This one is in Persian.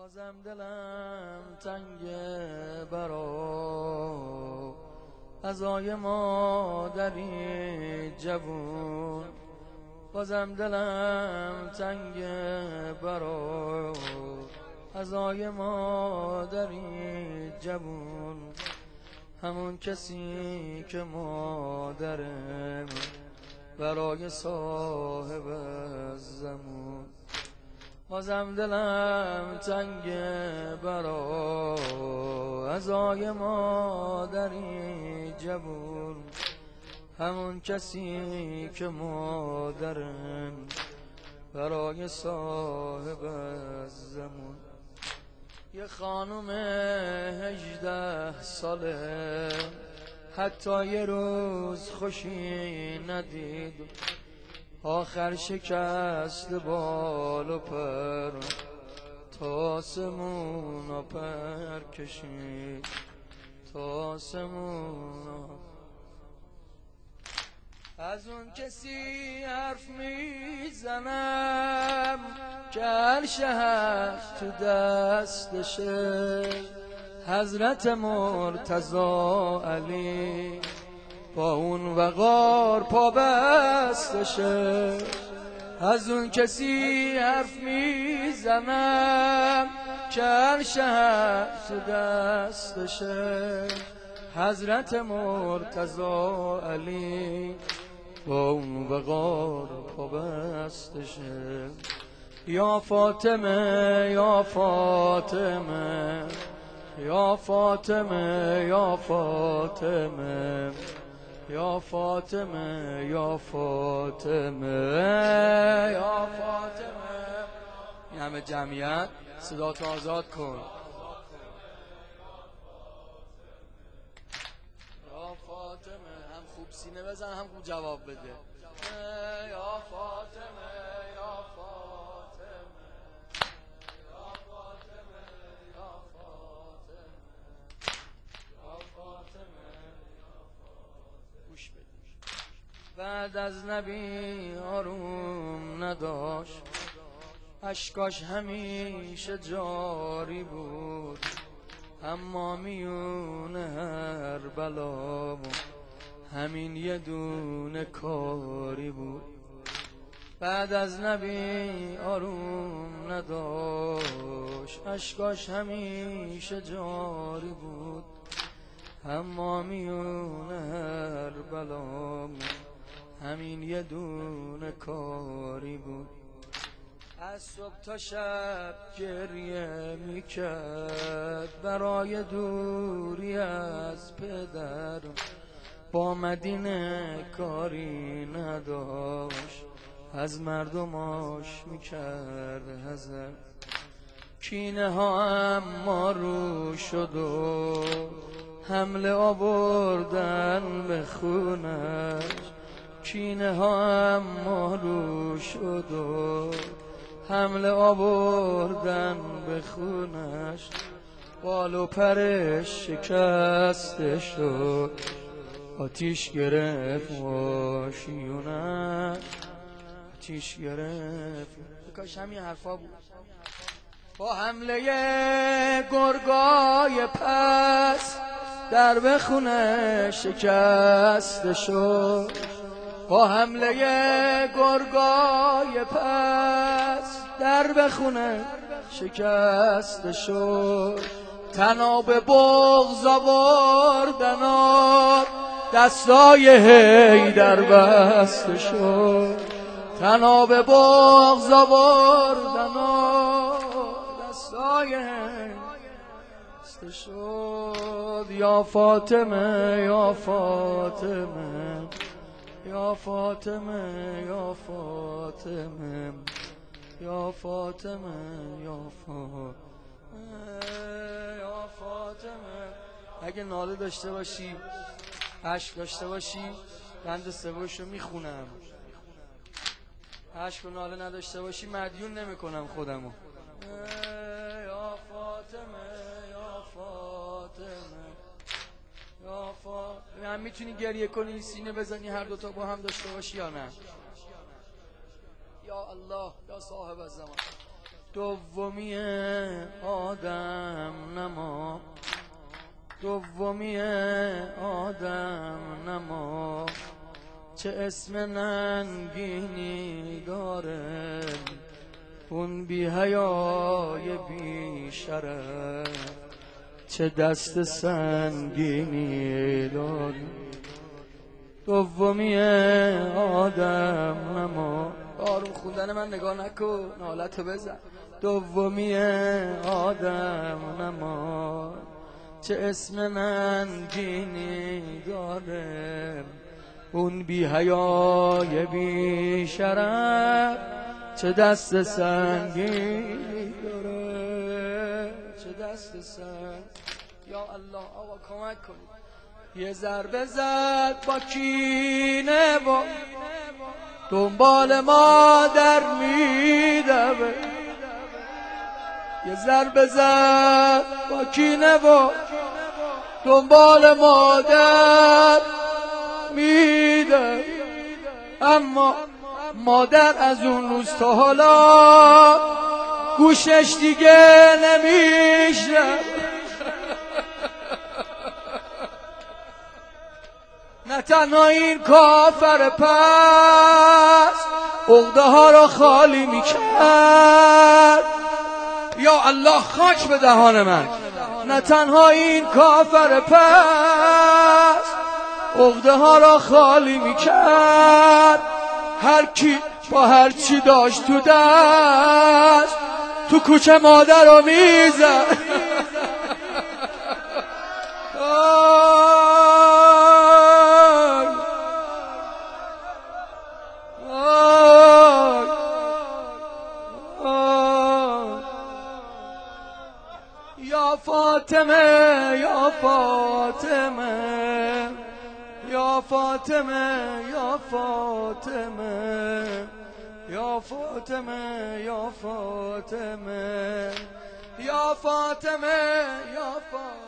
بازم دلم تنگه برا عزای مادری جوون. بازم دلم تنگه برا عزای مادری جوون. همون کسی که مادرم برای صاحب زمون. بازم دلم تنگه برا عزای مادری جوون. همون کسی که مادرم برای صاحب زمون. یه خانم 18 ساله حتی یه روز خوشی ندید، آخر شکست بال و پر تا آسمون و پر کشید، تا آسمون. از اون کسی حرف میزنم که هر شهر تو دستشه، حضرت مرتضی علی با اون وقار پا بستشه. از اون کسی حرف میزنم که هر شهر تو دستشه، حضرت مرتضی علی با اون وقار پا بستشه. یا فاطمه یا فاطمه یا فاطمه یا فاطمه یا فاطمه یا فاطمه یا فاطمه. این همه جمعیت صدا تو آزاد کن. یا فاطمه. هم خوب سینه بزن هم خوب جواب بده. یا فاطمه یا فاطمه یا فاطمه یا فاطمه یا فاطمه. گوش بده. بعد از نبی آروم نداشت، اشکاش همیشه جاری بود، اما میون هر بلا همین یه دونه کاری بود. بعد از نبی آروم نداشت، اشکاش همیشه جاری بود، اما میون هر بلا همین یه دونه کاری بود. از صبح تا شب گریه میکرد برای دوری از پدر، با مدینه کاری نداشت، از مردماش میکرد حذر. کینه ها اما رو شد و حمله آوردن به خونش، کینه ها اما رو شد و حمله آوردن به خونش. بال و پرش شکسته شد، آتیش گرفت واشیونش، آتیش گرفت. کاش همین حرفا بود. با حمله گرگای پس درب خونه شکسته شد، با حمله گرگای پس درب خونه شکسته شد. تناب بغض آوردن و دستای حیدر بسته شد، تناب بغض آوردن و دستای حیدر بسته شد. یا فاطمه یا فاطمه یا فاطمه یا فاطمه یا فاطمه یا فاطمه یا فاطمه. اگه ناله داشته باشی، عشق داشته باشی، بند سومشو میخونم. عشق و ناله نداشته باشی مدیون نمیکنم خودمو. یا فاطمه یا فاطمه یا فاطمه. هم میتونی گریه کنی، سینه بزنی، هر دوتا با هم داشته باشی یا نه؟ یا الله یا صاحب الزمان. دومی آدم نما، دومی آدم نما، چه اسم ننگینی داره اون بی حیای بی شرف، چه دست سنگینی داره. دومی آدم نما، آروم خوندن من نگاه نکن، نالتو بزن. دومی آدم نما، چه اسم ننگینی داره اون بی حیای بی شرف، چه دست سنگینی داره، چه دست سنگ. یا الله آقا کمک کنید. یه ضربه زد با کینه و دنبال مادر میدوه، یه ضربه زد با کینه و دنبال مادر میده، اما مادر از اون روز تا حالا گوشش دیگه نمیشه. نه تنها این کافر پس عقده ها را خالی میکرد، یا الله خاک به دهان من. نه تنها این کافر پس عقده ها را خالی میکرد، هر کی با هر چی داشت تو دست تو کوچه مادر رو میزد. یا فاطمه یا فاطمه یا فاطمه یا فاطمه یا فاطمه یا فاطمه یا فاطمه یا فاطمه.